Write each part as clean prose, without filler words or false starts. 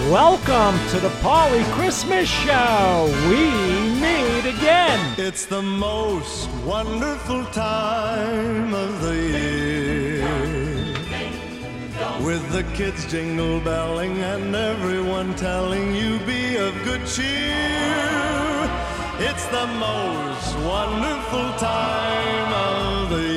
Welcome to the Polly Christmas Show. We meet again. It's the most wonderful time of the year, with the kids jingle belling and everyone telling you be of good cheer. It's the most wonderful time of the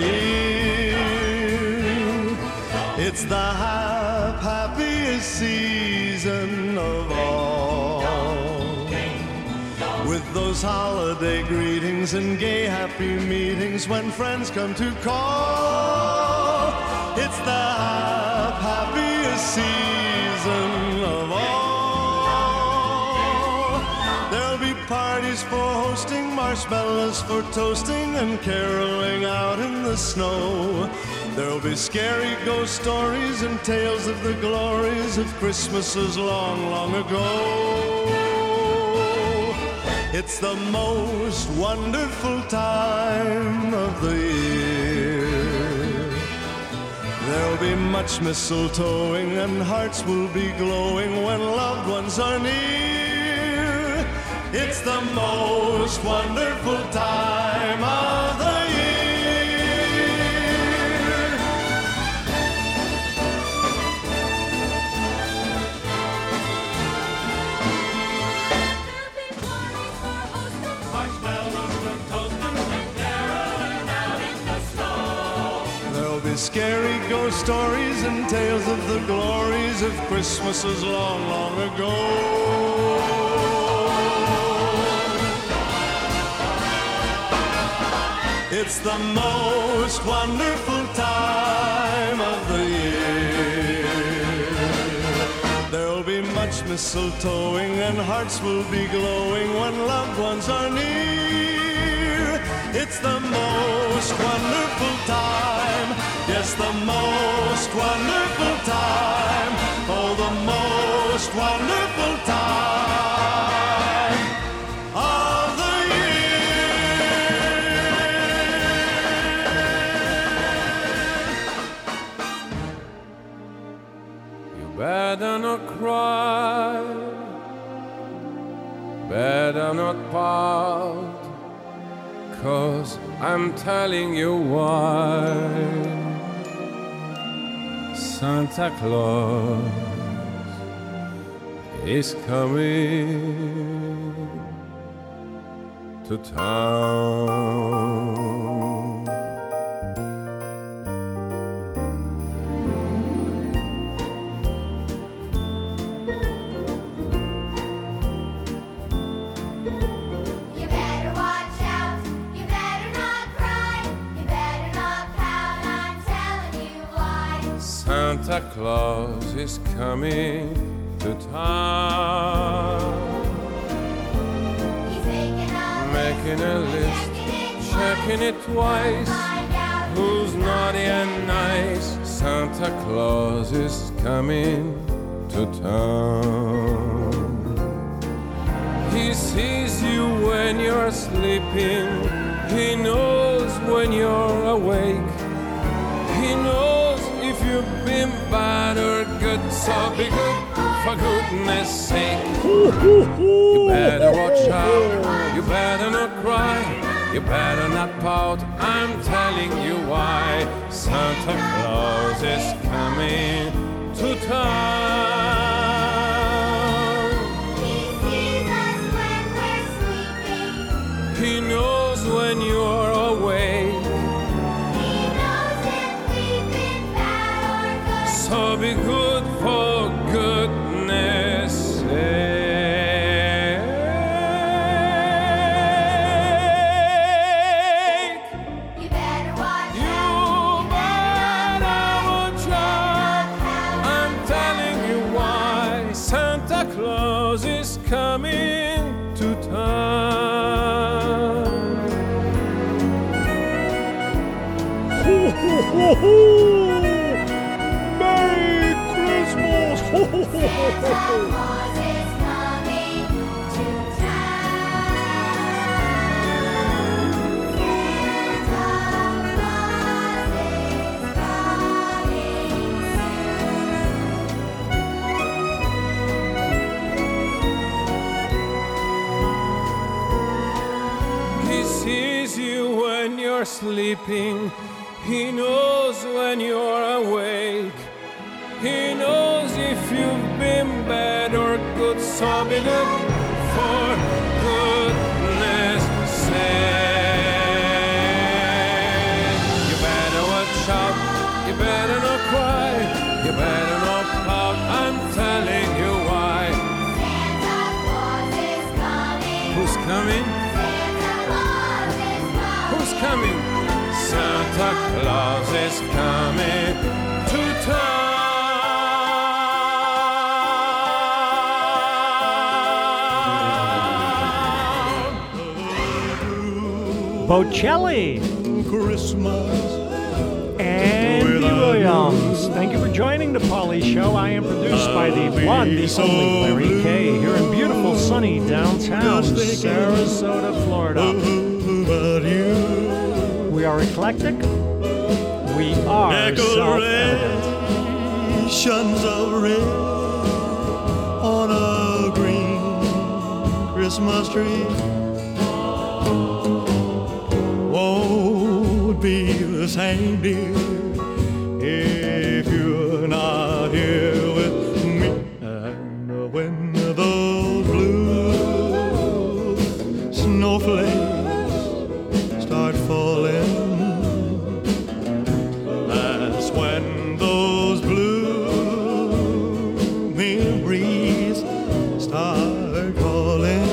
year. It's the happiest season of all, with those holiday greetings and gay happy meetings when friends come to call. It's the happiest season of all. There'll be parties for hosting, marshmallows for toasting, and caroling out in the snow. There'll be scary ghost stories and tales of the glories of Christmases long, long ago. It's the most wonderful time of the year. There'll be much mistletoeing and hearts will be glowing when loved ones are near. It's the most wonderful time of the year. Scary ghost stories and tales of the glories of Christmases long, long ago. It's the most wonderful time of the year. There'll be much mistletoeing and hearts will be glowing when loved ones are near. It's the most wonderful time. Yes, the most wonderful time. Oh, the most wonderful time of the year. You better not cry, better not pout, 'cause I'm telling you why. Santa Claus is coming to town. Santa Claus is coming to town. He's making a list, checking it twice. Who's naughty and nice? Santa Claus is coming to town. He sees you when you're sleeping. He knows when you're awake. He knows if you've been bad or good, so be good for goodness sake. You better watch out, you better not cry, you better not pout, I'm telling you why. Santa Claus is coming to town. He sees us when we're sleeping. He knows when you're awake. So be good for goodness sake. You better watch You better watch out. I'm telling you why. Santa Claus is coming to town. Santa Claus is coming to town. Santa Claus is coming soon. sleeping. He knows when you're awake. He knows if you've been bad or good. So be good for goodness sake. You better watch out. You better not cry. You better not pout. I'm telling you why. Santa Claus is coming. Who's coming? Santa Claus is coming. Who's coming? Santa Claus is coming to town. Bocelli Christmas. and Williams. Thank you for joining the Polly Show. I am produced by the one, the only Larry K. Here in beautiful, sunny downtown Sarasota, Florida. About you. We are eclectic. We are self-evident. Decorations of red on a green Christmas tree won't be the same, dear, if you're not here with me. And when those blue snowflakes start falling, that's when those blue memories start calling.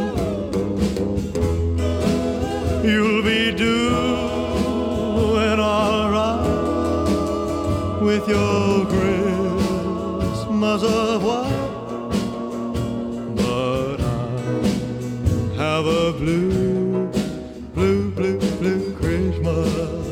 You'll be doing all right with your Christmas of white, but I have a blue, blue, blue, blue Christmas.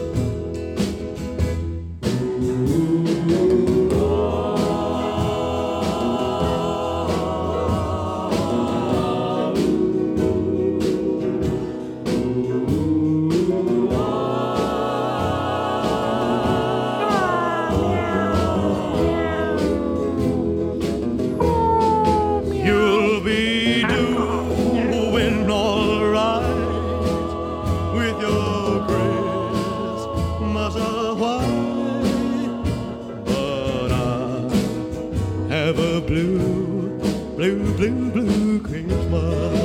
You'll be doing all right with your Christmas of white, but I have a blue, blue, blue, blue Christmas.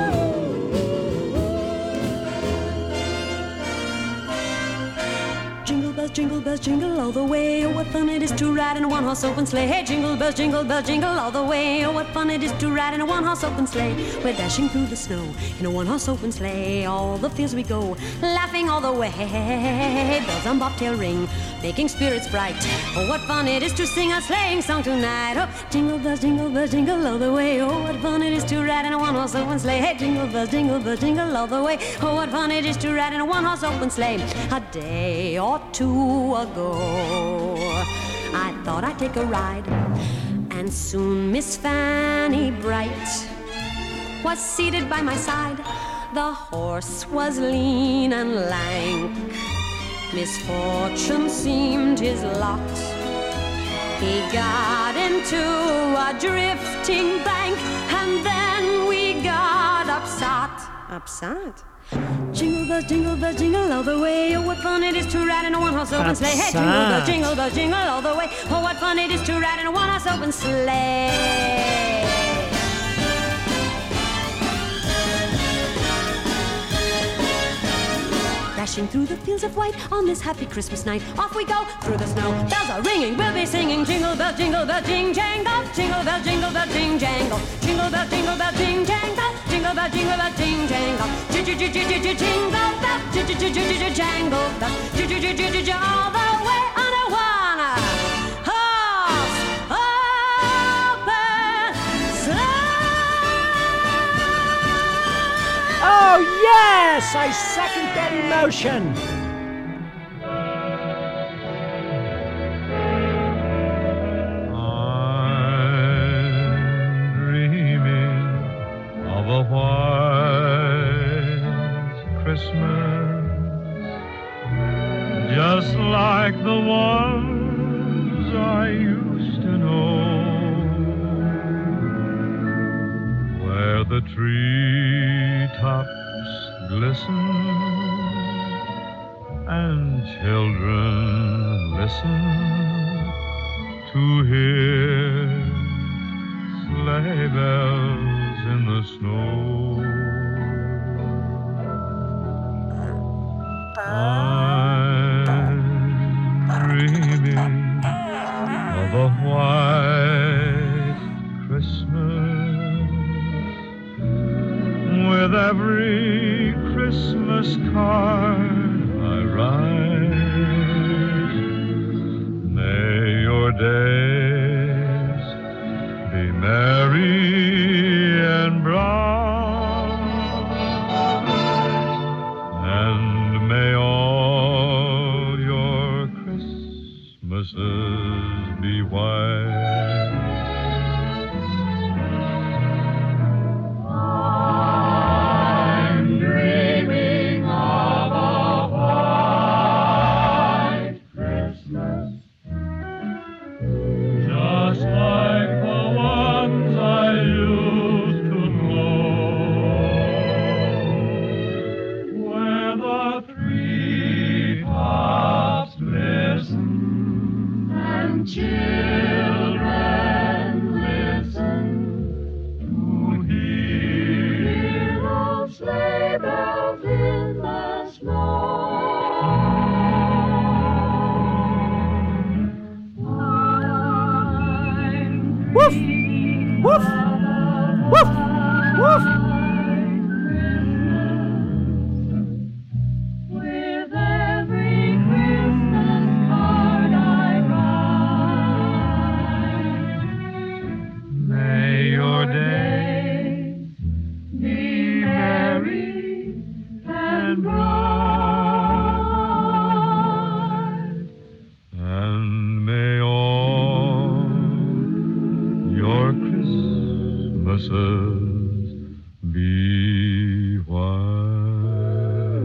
Jingle bells, jingle all the way. Oh, what fun it is to ride in a one-horse open sleigh. Hey, jingle bells, jingle all the way. Oh, what fun it is to ride in a one-horse open sleigh. We're dashing through the snow in a one-horse open sleigh. All the fields we go, laughing all the way. Bells on bobtail ring, making spirits bright. Oh, what fun it is to sing a sleighing song tonight. Oh, jingle bells, jingle all the way. Oh, what fun it is to ride in a one-horse open sleigh. Hey, jingle bells, jingle all the way. Oh, what fun it is to ride in a one-horse open sleigh. A day or two ago, I thought I'd take a ride, and soon Miss Fanny Bright was seated by my side. The horse was lean and lank, misfortune seemed his lot. He got into a drifting bank, and then we got upset. Jingle bells, jingle all the way. Oh, what fun it is to ride in a one-horse open sleigh. Hey, jingle bells, jingle all the way. Oh, what fun it is to ride in a one-horse open sleigh. Dashing through the fields of white on this happy Christmas night. Off we go through the snow. Bells are ringing, we'll be singing. Jingle bell, jing, jangle. Jingle bell, jing, jangle. Jingle bell, jing, jangle. Jingle bell, jingle jangle. Jingle bell, jangle bell. All the way on a one-horse open sleigh. Oh, yes! I second that emotion. I'm dreaming of a white Christmas, just like the ones I used to know, where the treetops glisten and children listen to hear sleigh bells in the snow. I'm dreaming of a white Christmas with every Christmas card I write. May your days be merry and bright, and may all your Christmases be white. I'm dreaming of a white Christmas, just like the ones I used to know, where the treetops glisten and children listen to hear those sleigh bells in the snow. Woof! Woof! Woof! Woof! With every Christmas card I write, May your days be merry and bright, and may all your Christmases be white.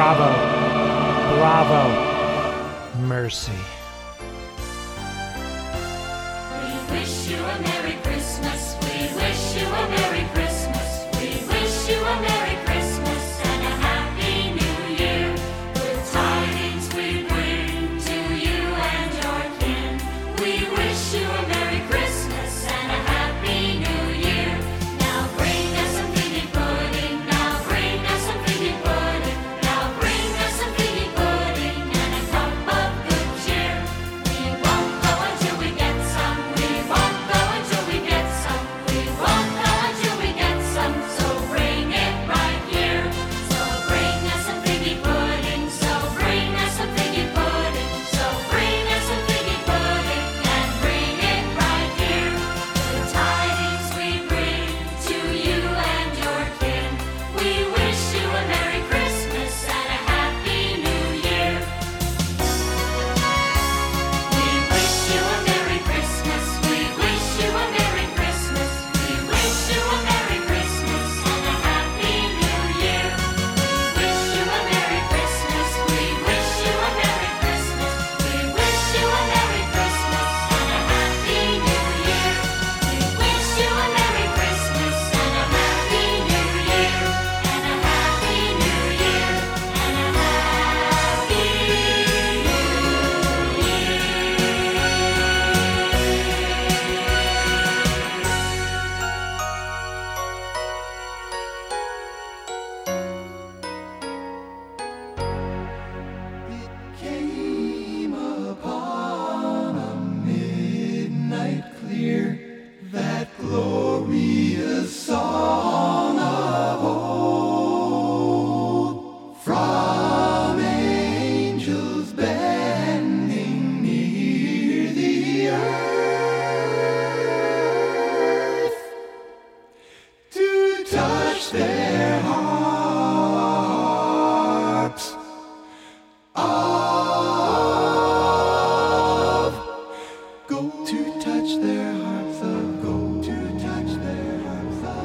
Bravo. Bravo. Mercy. We wish you a Merry Christmas. We wish you a Merry Christmas. We wish you a Merry Christmas and a Happy New Year. Good tidings we bring to you and your kin. We wish you a Merry Christmas and a Happy New Year. Now bring us some figgy pudding. Now bring us some figgy pudding. Now bring us some figgy pudding and a cup of good cheer. We won't go until we get some. We won't go until we get some. We won't go until we get some. So bring it right here. So bring us some figgy pudding. So bring us some figgy pudding. So bring us some figgy pudding and bring it right here. The tidings we bring to you and your kin. We wish you a Merry Christmas and a Happy New Year. We wish you a Merry Christmas. We wish you a Merry Christmas. We wish you a Merry Christmas and a Happy New Year. We wish you a Merry Christmas. We wish you a Merry Christmas. We wish you a Merry Christmas and a Happy New Year. We wish you a Merry Christmas and a Happy New Year and a Happy New Year and a Happy Came upon a midnight clear, that glorious song of old, from angels bending near the earth to touch their harps of gold, to touch their harps of gold, to touch their harps of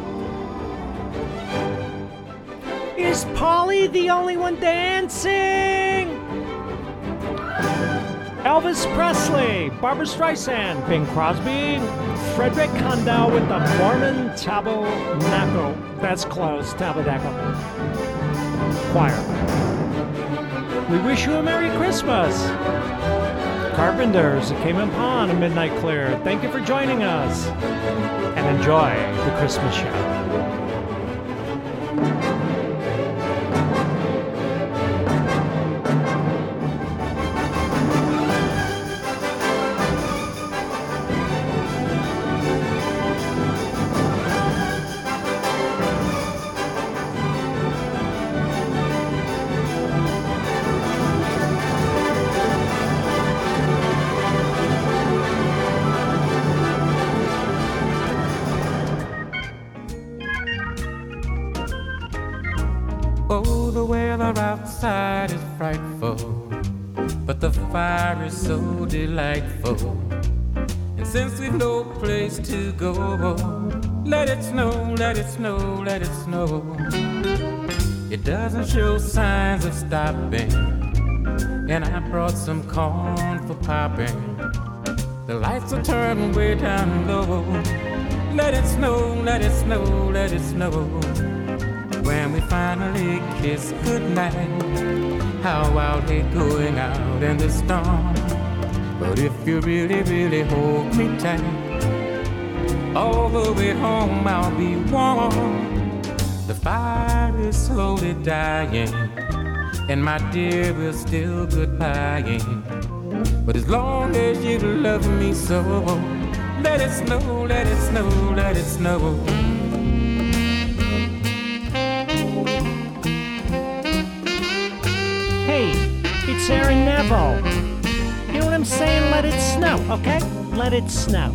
gold. Is Polly the only one dancing? Elvis Presley, Barbara Streisand, Bing Crosby, Frederick Handel with the Mormon Tabernacle. That's close, Tabernacle. Choir. We wish you a Merry Christmas. Carpenters, it came upon a midnight clear. Thank you for joining us. And enjoy the Christmas show. Oh, the weather outside is frightful, but the fire is so delightful. And since we've no place to go, let it snow, let it snow, let it snow. It doesn't show signs of stopping, and I brought some corn for popping. The lights are turned way down low. Let it snow, let it snow, let it snow. When we finally kiss goodnight, how I'll hate going out in the storm. But if you really, really hold me tight, all the way home I'll be warm. The fire is slowly dying, and my dear, we're still goodbying. But as long as you love me so, let it snow, let it snow, let it snow. Hey, it's Aaron Neville. You know what I'm saying? Let it snow, okay? Let it snow.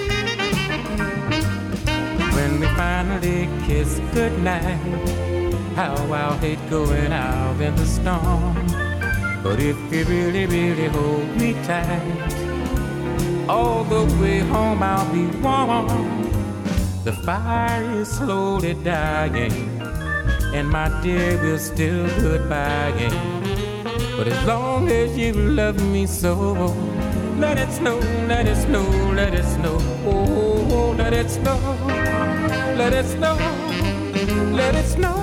When we finally kiss goodnight, how I'll hate going out in the storm. But if you really, really hold me tight, all the way home I'll be warm. The fire is slowly dying, and my dear, we're still goodbying. But as long as you love me so, let it snow, let it snow, let it snow. Oh, let it snow, let it snow, let it snow.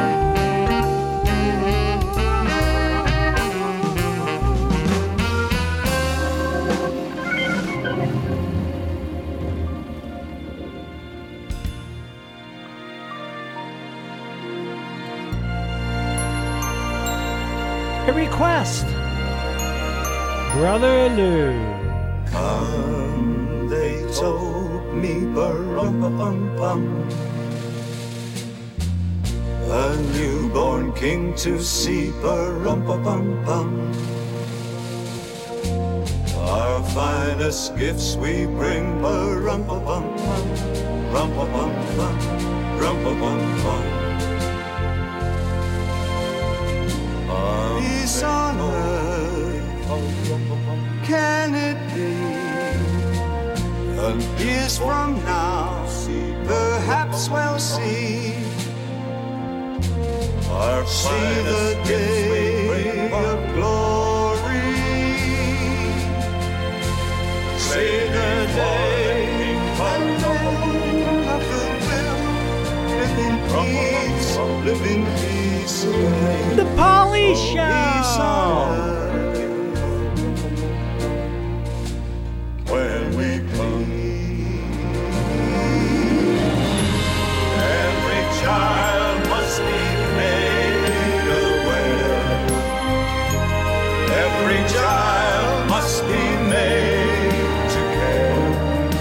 A request. Brother Lou. Come, they told me, bum. A newborn king to see, bum. Our finest gifts we bring, bum. Peace on earth, can it be? And years from now, perhaps we'll see the day of glory. See the day when men of goodwill live in peace, live in peace away. The Polly Show. When we please, every child must be made aware. Every child must be made to care.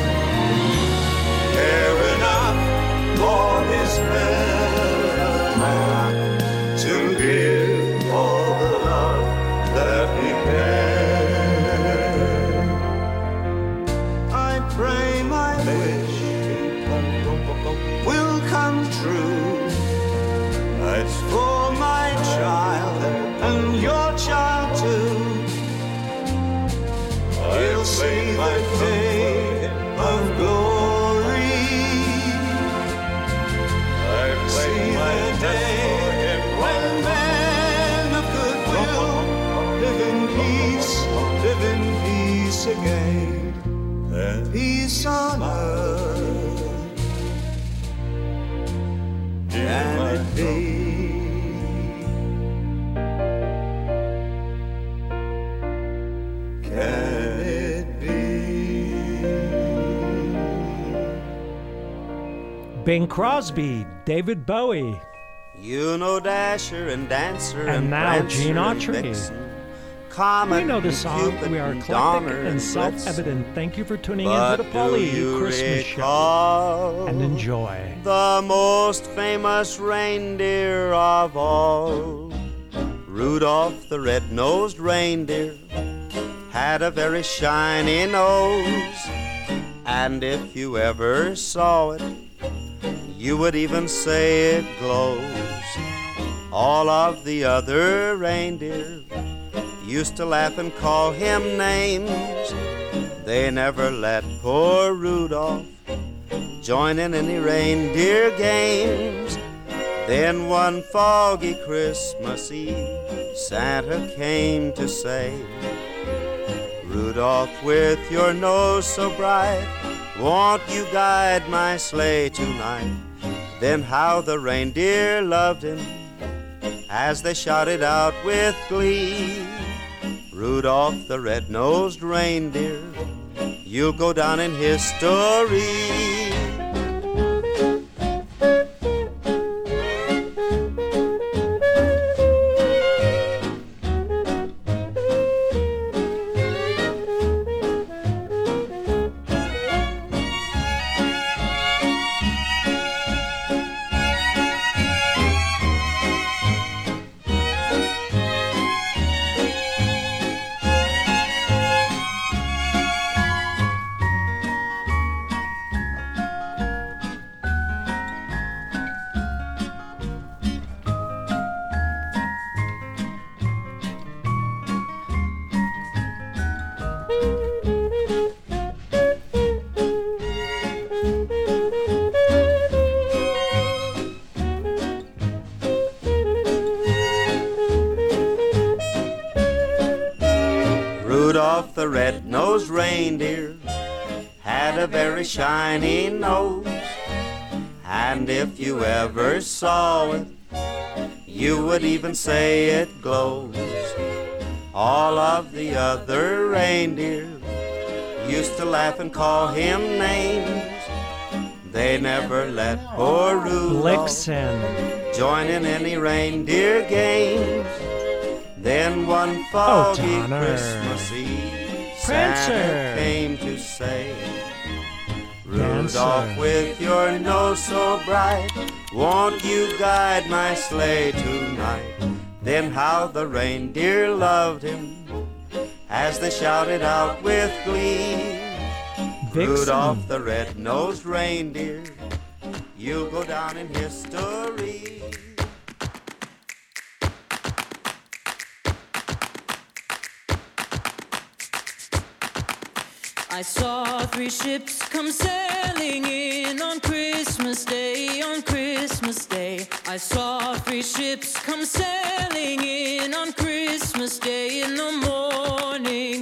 Care enough for his fellow man to give all the love that he can. I pray my wish will come true. It's for my child and your child too. He'll see the day of glory. I'll see the day when men of goodwill live in peace again. And peace on earth, can it be? Can it be? Bing Crosby, David Bowie, You know Dasher and Dancer and now Prancer Gene and Autry. Vixen, Comet We know the and song. Cupid We are and eclectic Donner and and self-evident. Thank you for tuning Blitzen. into the But Polly do you Christmas Show. recall And enjoy. the most famous reindeer of all? Rudolph the red-nosed reindeer had a very shiny nose, and if you ever saw it, you would even say it glows. All of the other reindeer used to laugh and call him names. They never let poor Rudolph join in any reindeer games. Then one foggy Christmas Eve, Santa came to say, Rudolph, with your nose so bright, won't you guide my sleigh tonight? Then how the reindeer loved him as they shouted out with glee, Rudolph the red-nosed reindeer, you'll go down in history. the red-nosed reindeer had a very shiny nose, and if you ever saw it, you would even say it glows. All of the other reindeer used to laugh and call him names. They never let poor Rudolph join in any reindeer games. Then one foggy Christmas Eve, Santa came to say, Rudolph, with your nose so bright, won't you guide my sleigh tonight? Then how the reindeer loved him as they shouted out with glee, Rudolph the red-nosed reindeer, you'll go down in history. I saw 3 ships come sailing in on Christmas Day, on Christmas Day. I saw 3 ships come sailing in on Christmas Day in the morning.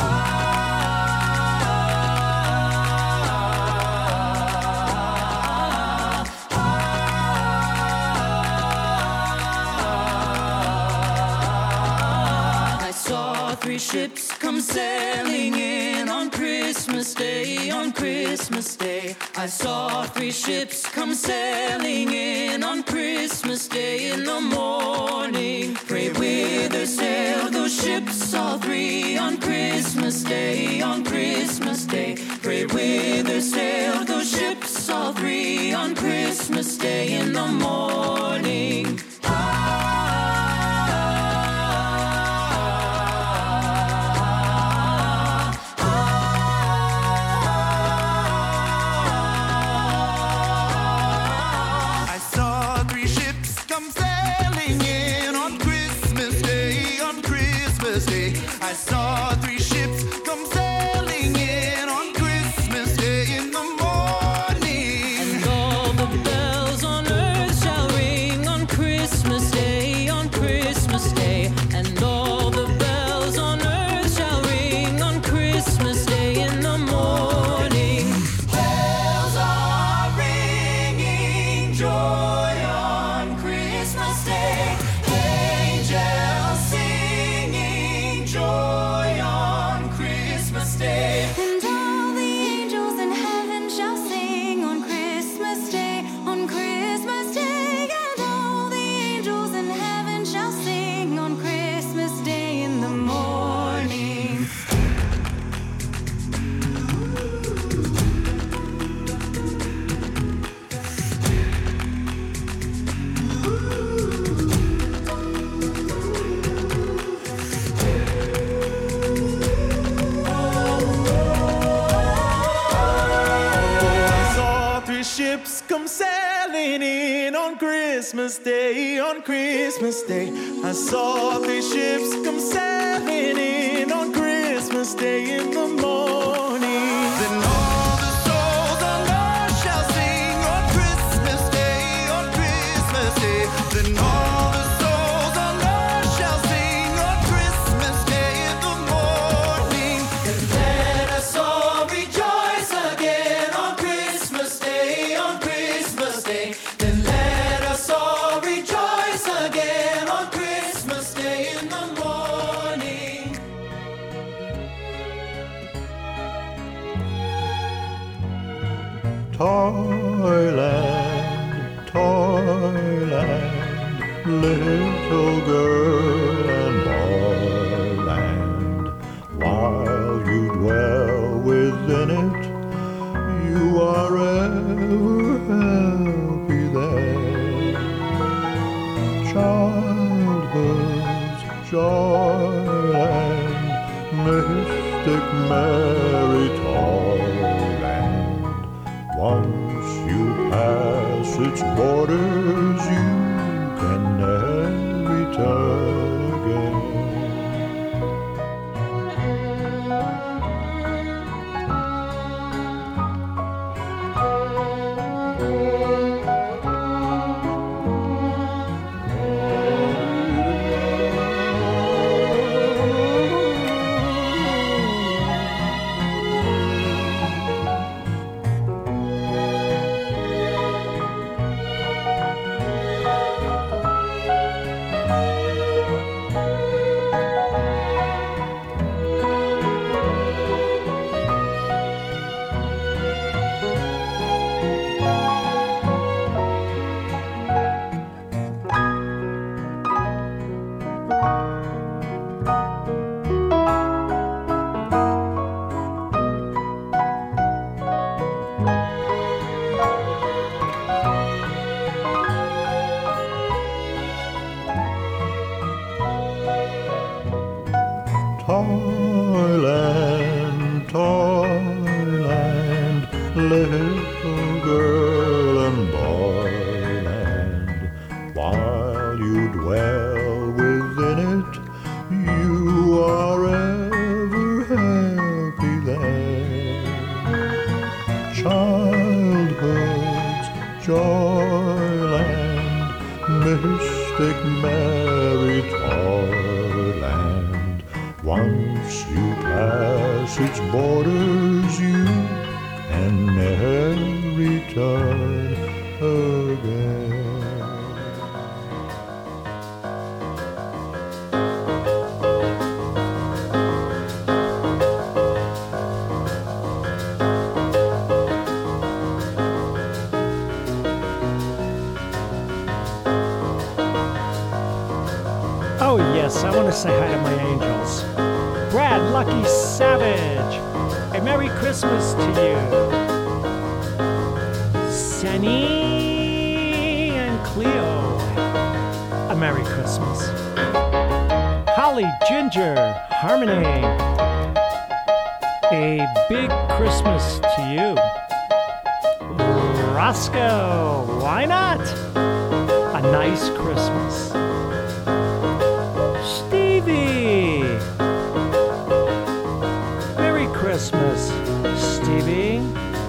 I saw 3 ships come sailing in on Christmas Day, on Christmas Day. I saw 3 ships come sailing in on Christmas Day in the morning. Pray whither sailed those ships, all 3 on Christmas Day, on Christmas Day. Pray whither sailed those ships, all 3 on Christmas Day in the morning. I saw 3 ships come sailing in on Christmas Day in the morning. And all the bells on earth shall ring on Christmas Day, on Christmas Day. And all the bells on earth shall ring on Christmas Day in the morning. Bells are ringing, joy on Christmas Day. Angels singing, joy on Christmas Day. And all the angels in heaven shall sing on Christmas Day, on Christmas Day. And all the angels in heaven shall sing on Christmas Day in the morning. Ships come sailing in on Christmas Day, on Christmas Day. I saw 3 ships come sailing in on Christmas Day in the morning. Then all the souls on earth shall sing on Christmas Day, on Christmas Day. Then all the souls on earth shall sing on Christmas Day in the morning. And let us all rejoice again on Christmas Day, on Christmas Day. Then let us all rejoice again on Christmas Day in the morning. Toyland, Toyland, little girl and boyland, while you dwell within it, you are ever happy there. Childhood's joyland, mystic merry toyland. Once you pass its borders, you can never return again. Toyland, Toyland, little girl and boyland. While you dwell within it, you are ever happy there. Childhood's joyland, mystic merry toyland. Once you pass its borders, you can never return again. Oh, yes, I want to say hi to my angels. Brad Lucky Savage, a Merry Christmas to you. Sunny and Cleo, a Merry Christmas. Holly Ginger Harmony, a big Christmas to you. Roscoe, why not? A nice Christmas. Stevie, Merry Christmas, Stevie.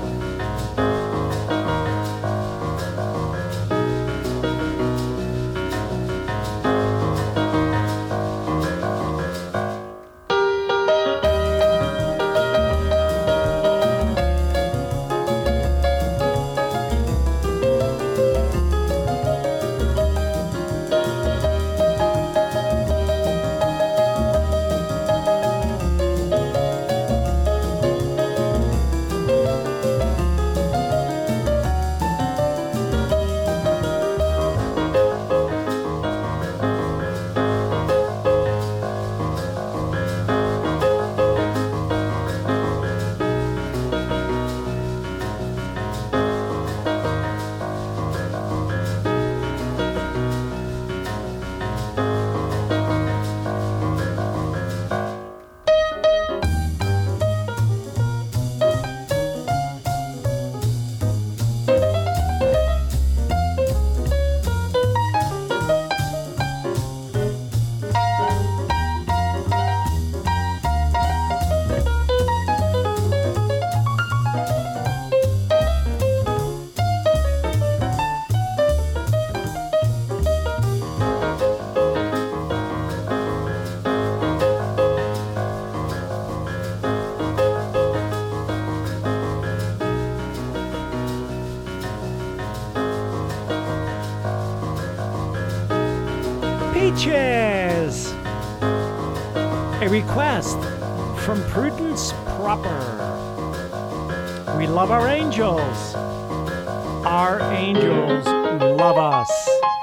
Peaches! A request from Prudence Proper. We love our angels. Our angels love us.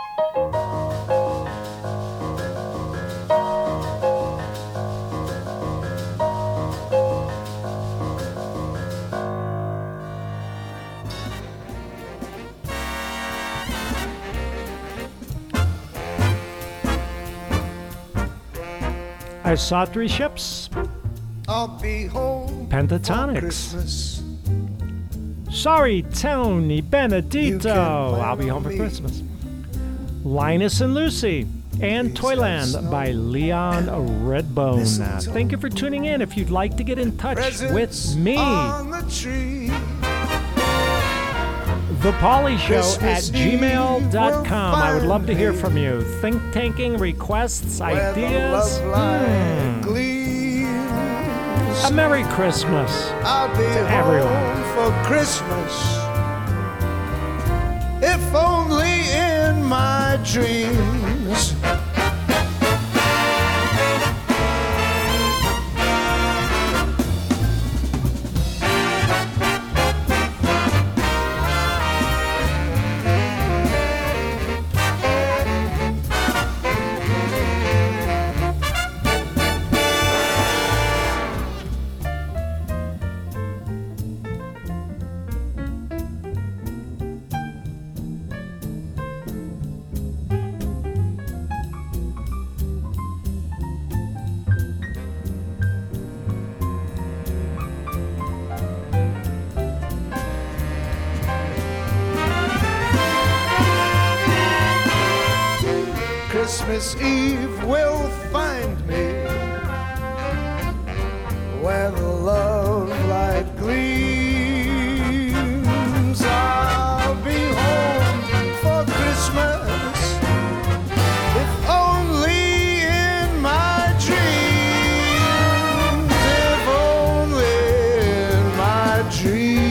I saw three ships. I'll be home for Pentatonics. Christmas. Sorry, Tony You Benedito. can plan I'll be home on for me. Christmas. Linus and Lucy. And Please Toyland let us by know. Leon Redbone. Mistletoe. Thank you for tuning in. If you'd like to get in touch Presents with me, on the tree. The Polly Show Christmas at Eve gmail.com. I would love to hear will from you. Think tanking, requests, Where the ideas. love light gleams. A Merry Christmas. I'll be home everyone. for Christmas, if only in my dreams. Christmas Eve will find me where the love light gleams. I'll be home for Christmas, if only in my dreams, if only in my dreams.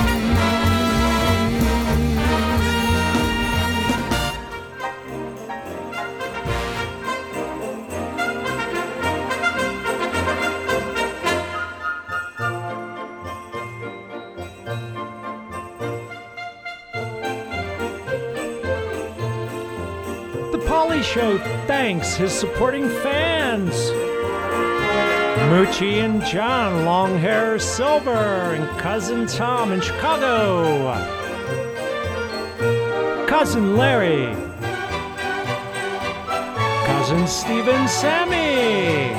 Polly Show thanks his supporting fans. Moochie and John, Long Hair Silver, and Cousin Tom in Chicago. Cousin Larry. Cousin Stephen Sammy.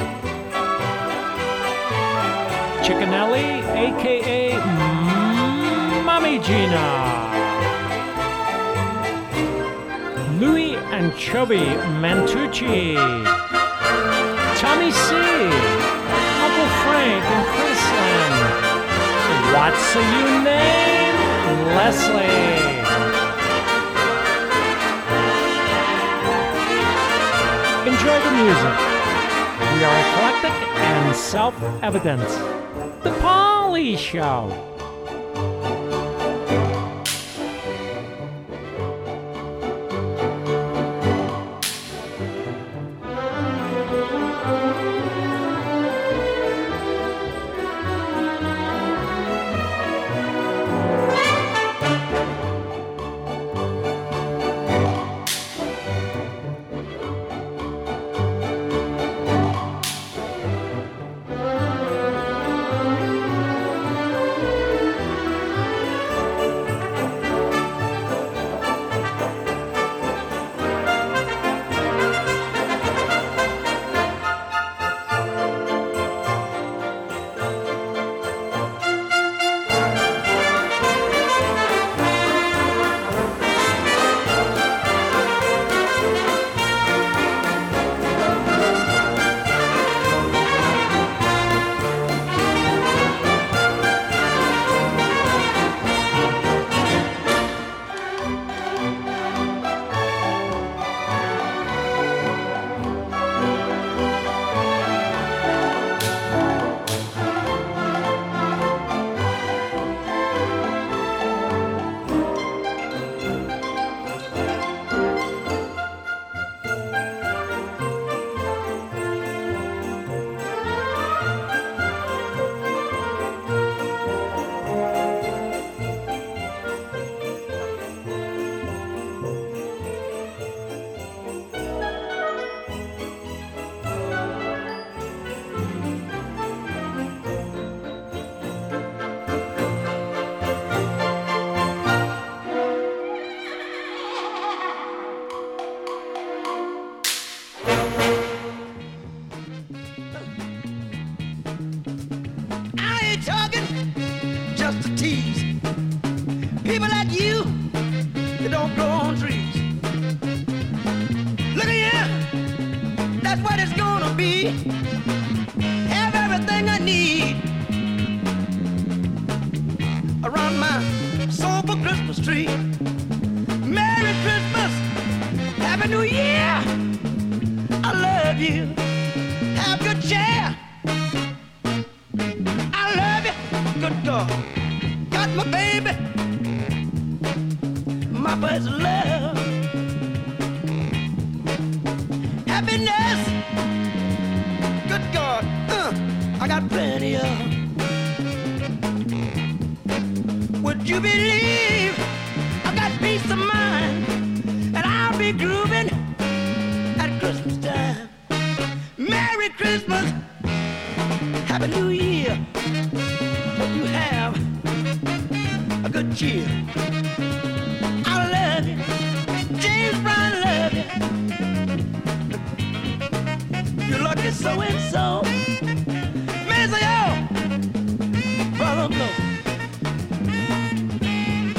Chickenelli, a.k.a. Mommy Gina. Louis and Chubby Mantucci, Tommy C, Uncle Frank and Chrisland, what's your name? Leslie. Enjoy the music. We are eclectic and self-evident. The Polly Show.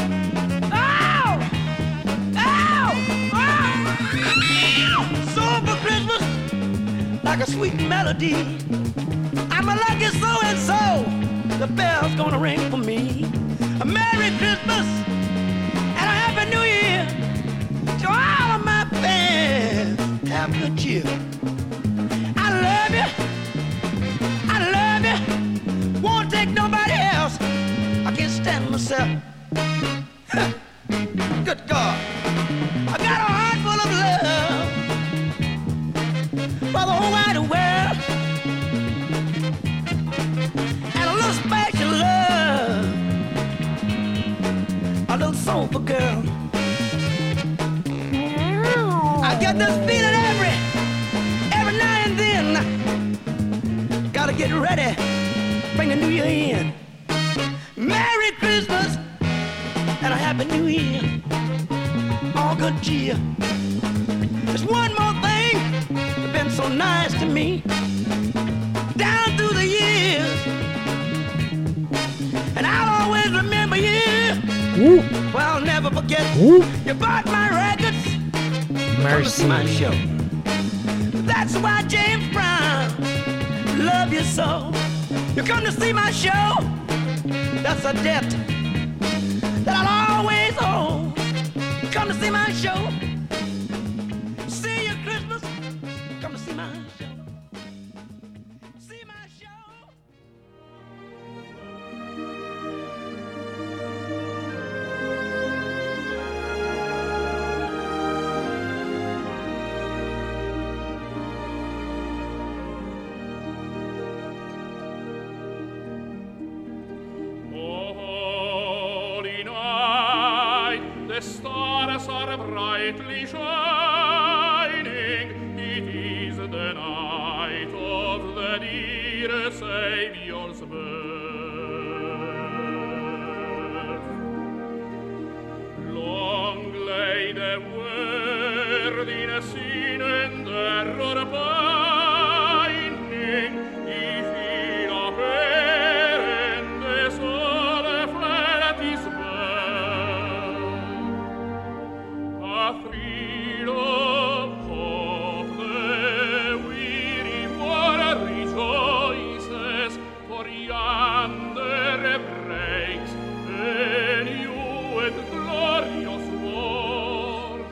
So like a sweet melody. I'm a lucky so-and-so. The bell's gonna ring for me. A Merry Christmas and a Happy New Year to all of my fans. Have good cheer. I love you. I love you. Won't take nobody else. I can't stand myself. Good God. I got a heart full of love for the whole wide world. And a little special love. A little soulful girl. I get this feeling every now and then. Gotta get ready, bring the new year in. Merry Christmas and a Happy New Year. All good cheer. There's one more thing that's been so nice to me down through the years, and I'll always remember you. Well, I'll never forget. You bought my records. Come to see my show. That's why James Brown love you so. You come to see my show. That's a debt that I'll always owe. Come to see my show. See you Christmas. Come to see my show. See my show. The stars are brightly shining. It is the night of the dear Savior's birth. Long lay the world in a sin and error pining. If in a prayer and the soul felt his birth, a thrill of hope, the weary world rejoices, for yonder breaks a new and glorious morn.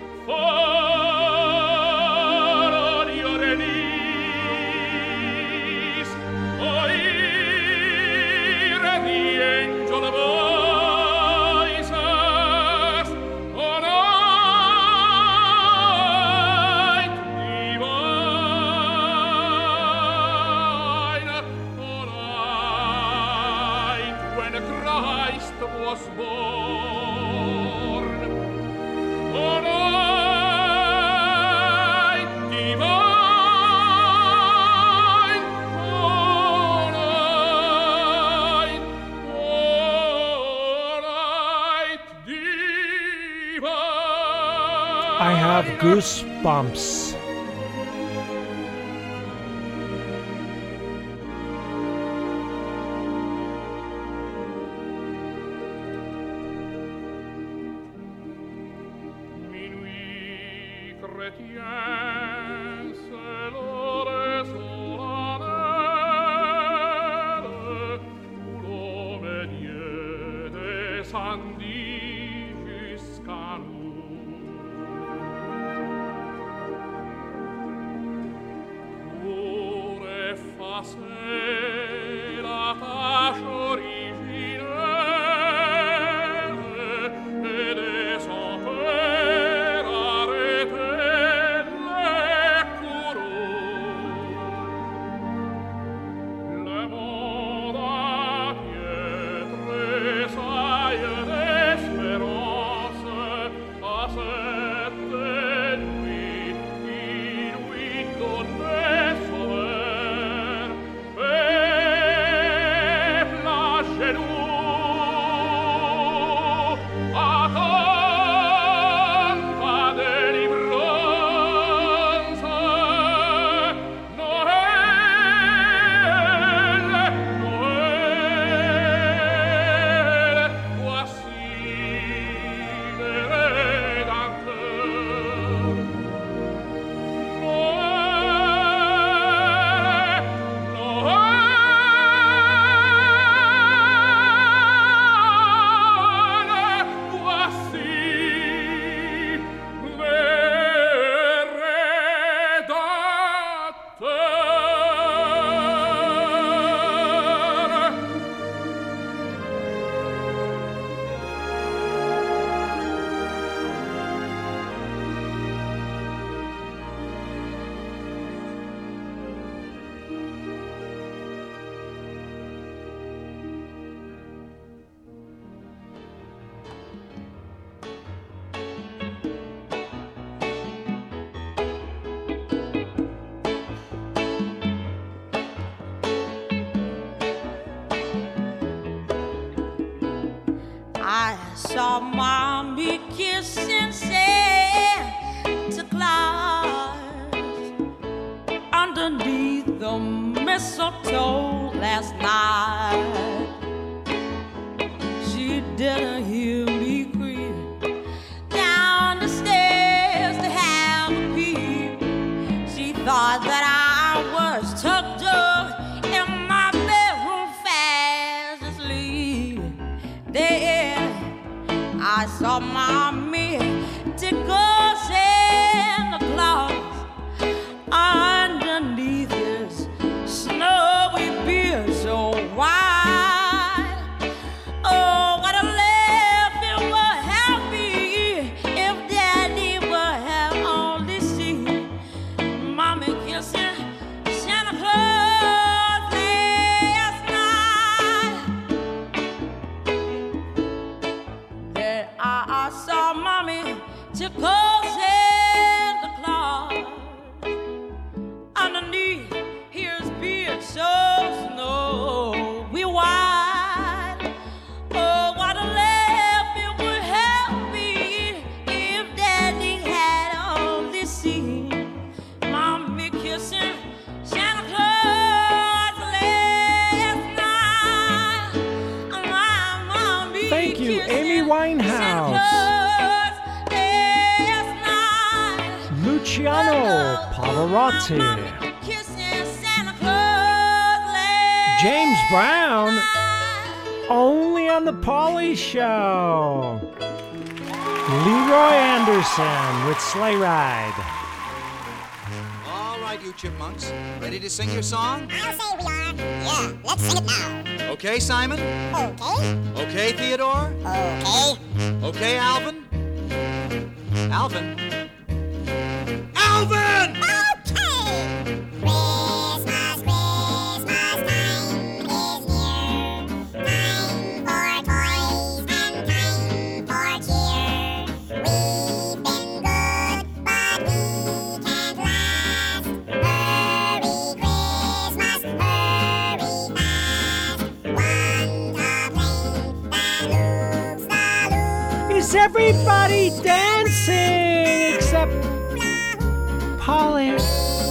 Fall on your knees, oh, hear the angel voices. On night divine, on night when Christ was born, on night divine, on night divine. I have goosebumps. Minuit chrétien, c'est l'heure solennelle où l'homme Dieu descendit jusqu'à nous. Pour effacer la tâche originelle et de son père arrêter les courroux. Le monde entier tressaille d'espérance à cette nuit qui lui donnait sauveur. saw Mommy kissing Santa Claus underneath the mistletoe last night. She didn't hear me creep down the stairs to have a peep. She thought that I was tucked up in my bedroom fast asleep. There I saw Mommy tickle Santa Claus underneath his snowy beard so wide. Oh, what a laugh it would have me if Daddy would have only seen Mommy kissing Santa Claus last night. There I saw Mommy tickle Santa Claus underneath his beard so snowy white. Oh, what a laugh it would have been if Daddy had only seen Mommy kissing Santa Claus last night. My Mommy Thank you, kissing Amy Santa Winehouse. Claus last night. Luciano Pavarotti. James Brown, only on the Pauly Show. Leroy Anderson with Sleigh Ride. All right, you chipmunks. Ready to sing your song? I'll say we are. Yeah, let's sing it now. Okay, Simon? Okay. Okay, Theodore? Okay. Okay, Alvin? Alvin? Alvin! Okay! Christmas, Christmas time is near. Time for toys and time for cheer. We've been good, but we can't last. Hurry, Christmas, hurry fast. One complaint that looks the loop. Is everybody dancing except Polly?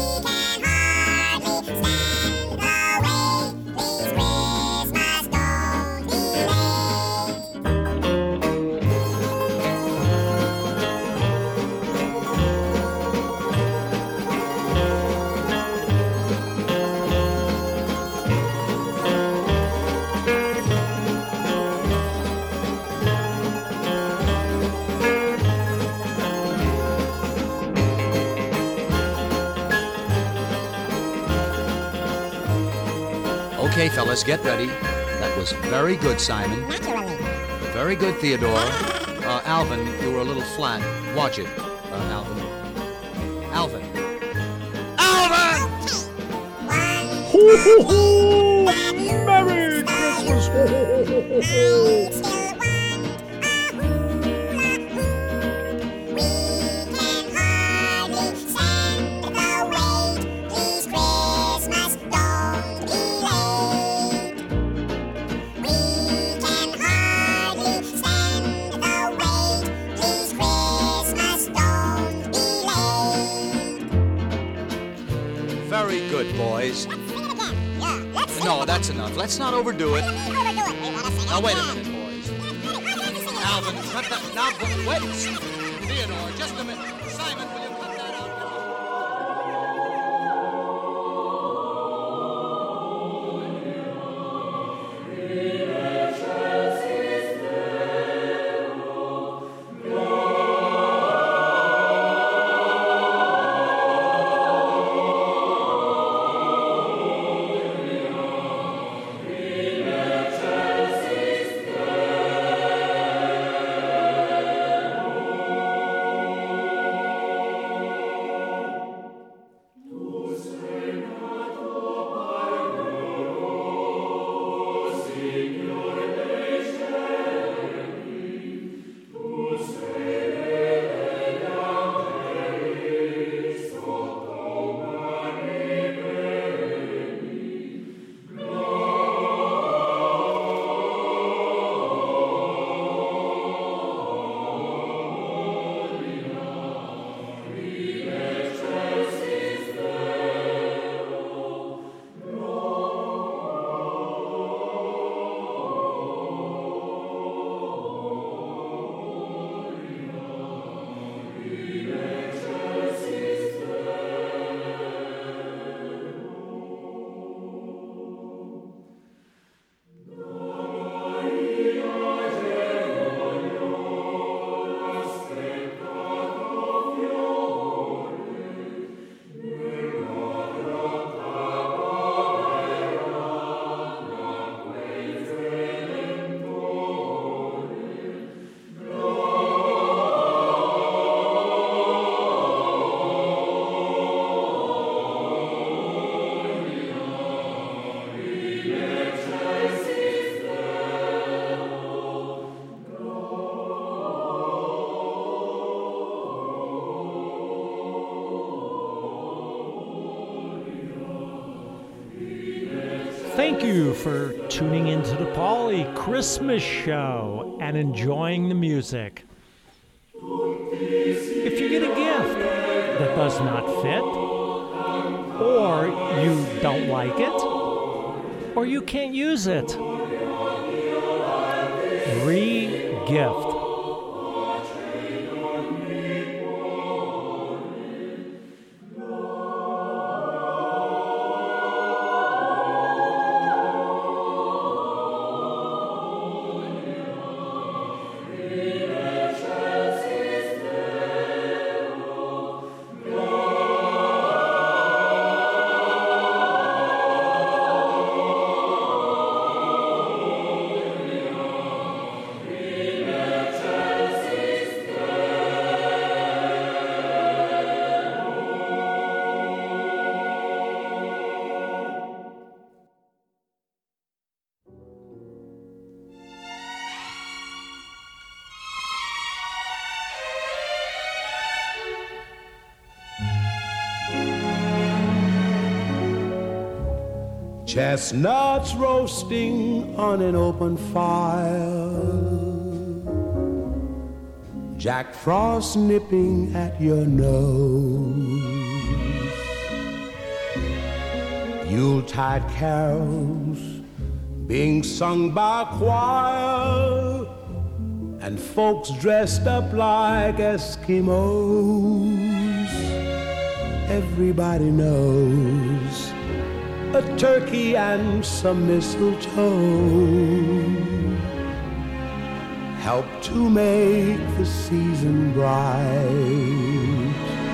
Okay, fellas, get ready. That was very good, Simon. Naturally. Very good, Theodore. Alvin, you were a little flat. Watch it, Alvin. Alvin. Alvin! Ho, ho, ho! Merry Christmas! Ho, ho, ho, ho, ho. Very good, boys. Let's sing it again. Yeah, let's sing No, it that's enough. Let's not overdo it. again. Overdo it. We want to sing it Now, wait a again. minute, boys. Alvin, Alvin, cut that. Now, wait. Theodore, just a minute. Simon, will you cut that out? Thank you for tuning into the Paulie Christmas Show and enjoying the music. If you get a gift that does not fit, or you don't like it, or you can't use it, re-gift. Chestnuts roasting on an open fire, Jack Frost nipping at your nose, Yuletide carols being sung by a choir, and folks dressed up like Eskimos. Everybody knows a turkey and some mistletoe help to make the season bright.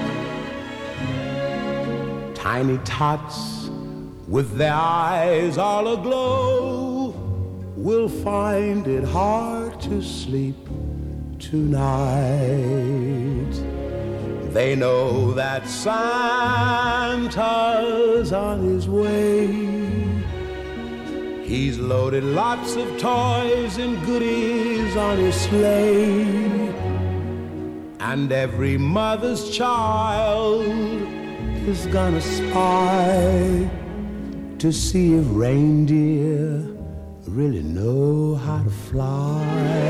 Tiny tots with their eyes all aglow will find it hard to sleep tonight. They know that Santa's on his way. He's loaded lots of toys and goodies on his sleigh. And every mother's child is gonna spy to see if reindeer really know how to fly.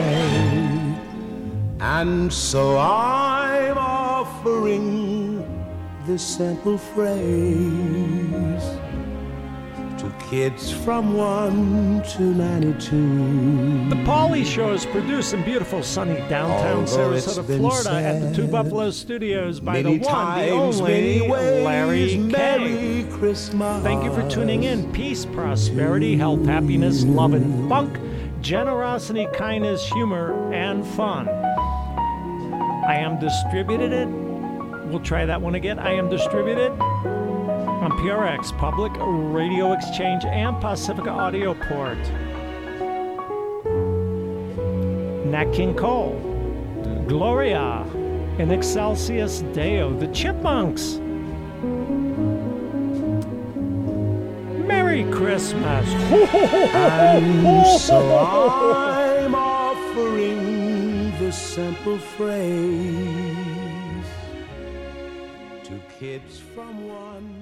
And so I'm offering this simple phrase to kids from 1 to 92. The Paulie Show is produced in beautiful sunny downtown Sarasota, Florida at the Two Buffalo Studios by the one, the only Larry K. Thank you for tuning in. Peace, prosperity, health, happiness, love, and funk, generosity, kindness, humor, and fun. I am distributed. We'll try that one again. I am distributed on PRX, Public Radio Exchange, and Pacifica Audio Port. Nat King Cole, Gloria, in Excelsis Deo, the Chipmunks. Merry Christmas. And so I'm offering the simple phrase to kids from 1